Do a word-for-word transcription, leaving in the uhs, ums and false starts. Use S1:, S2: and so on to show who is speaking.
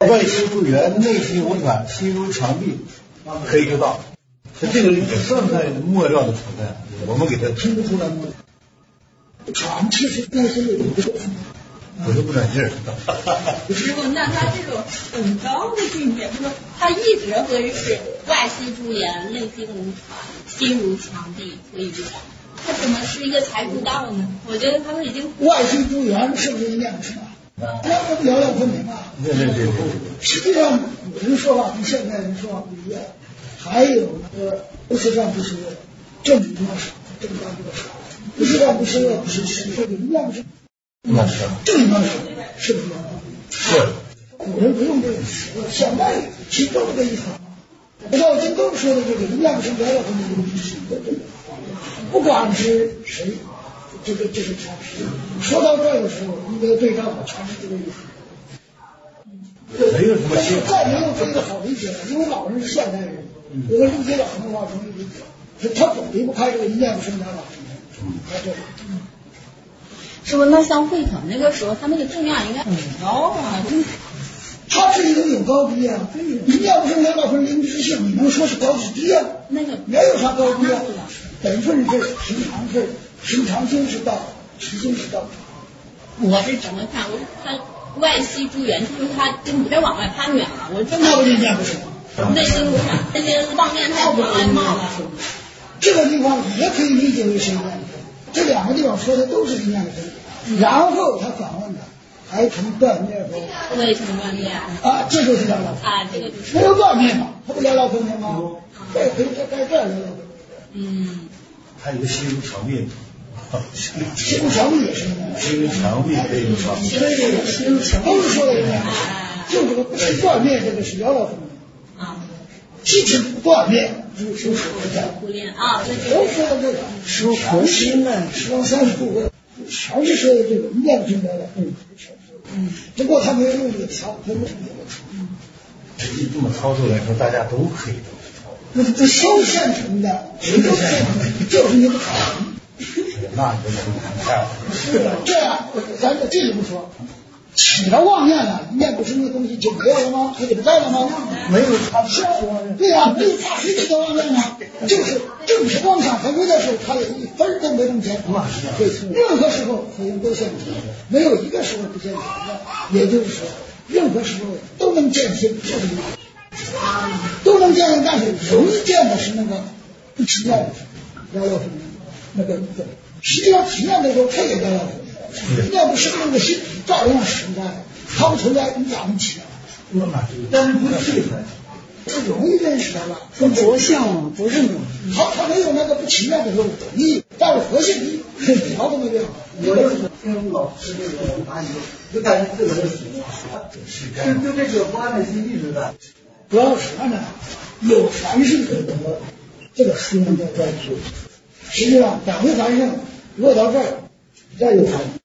S1: 外吸不圆，内吸无喘，心如墙壁，可以知道。这个也算在墨料的成分，我们给它
S2: 听不出来吗？喘其实内心有一个，
S1: 我都不长劲儿。
S3: 师傅，那他这种很高的境界，他说他一直会是外吸朱颜，内心无喘，心如墙壁，可以知道。他怎么是一个才知道呢？我觉得他们已经
S2: 外吸朱颜是不是念不出来？那不遥遥分明啊！
S1: 对对对对。
S2: 实际上，有人说法跟现在人说法不一样。还有那个不是善不是恶，正多少，正当多少，不是善不是恶，不是是说的一样是，
S1: 那是
S2: 正当少，是不是？
S1: 是。
S2: 古人不用这个词，现在其实都是这意思。道经都说的这个一样是遥遥分明的是一个这个，不管是谁，这个这个禅师说到这儿的时候，应该对照的全是这个意思。
S1: 没有什么新。
S2: 再没有这个好理解了，因为老人是现代人。有个理解老人的话容易理解，他总离不开这个一念不生两老。嗯，在这里。
S3: 师傅，那像慧可那个时候，他那个正量应该很高啊。
S2: 他这里头有高低啊，一念不生两老分灵知性，你能说是高是低啊？
S3: 那个
S2: 没有啥高低啊，本分是平常是平常心是道，实心是道。
S3: 我是怎么看？我他外吸朱颜，就是他就别往外攀远了。我真的
S2: 那不就念不生？
S3: 内心无产，那些妄念太多外貌了。
S2: 这个地方也可以理解为是一念不生，这两个地方说的都是一念不生。然后他反问他，还成断灭否？
S3: 未成断灭
S2: 啊，这就是两老分
S3: 啊，这个就是
S2: 没有断灭嘛，他不两老分明吗？这可以在在这两老分。
S3: 嗯。
S1: 还有一个心如墙壁。
S2: 心如墙壁也是一念，
S1: 心如墙壁可以说。
S2: 心如墙壁都是说的一念，就这个不是断灭，这个是两老分明。气质不断灭，如手手不断。
S3: 苦练啊，这
S2: 都说的这个，说核心呢，十方三十部全是说的这个一念不生两老分明。嗯，不过他没有用这个调，他没有用这个。
S1: 嗯，实际这么操作来说，大家都可以都操。
S2: 那这修现成的，谁都现成的，就是你不好。
S1: 那你就能看看。
S2: 是的，这样咱这这就不说。起了妄念了，一念不生的东西就没有了吗？它就不在了吗？
S1: 没有他
S2: 是，对呀、啊，没有他谁知道妄念呢？就是正是妄想回归的时候，他有一分都没能减少。对，任何时候佛音都现前，没有一个时候不现前的。也就是说，任何时候都能见性，就是都能见性，但是容易见的是那个不体验的时候，幺幺分那个那个，实际上体验的时候它也幺幺分。要不是那个心照样是存在的，它不存在，你咋能体验？但是不是这容易认识的了，
S4: 不着相不认同。
S2: 他他没有那个不情愿的时候你但是核心你一条都没变。
S5: 我就是听老师这个答疑，就感觉这个人就就这个不安的心一直在。
S2: 主要是啥呢？有传世的这个书能叫专修，实际上两个传圣落到这儿，再有传。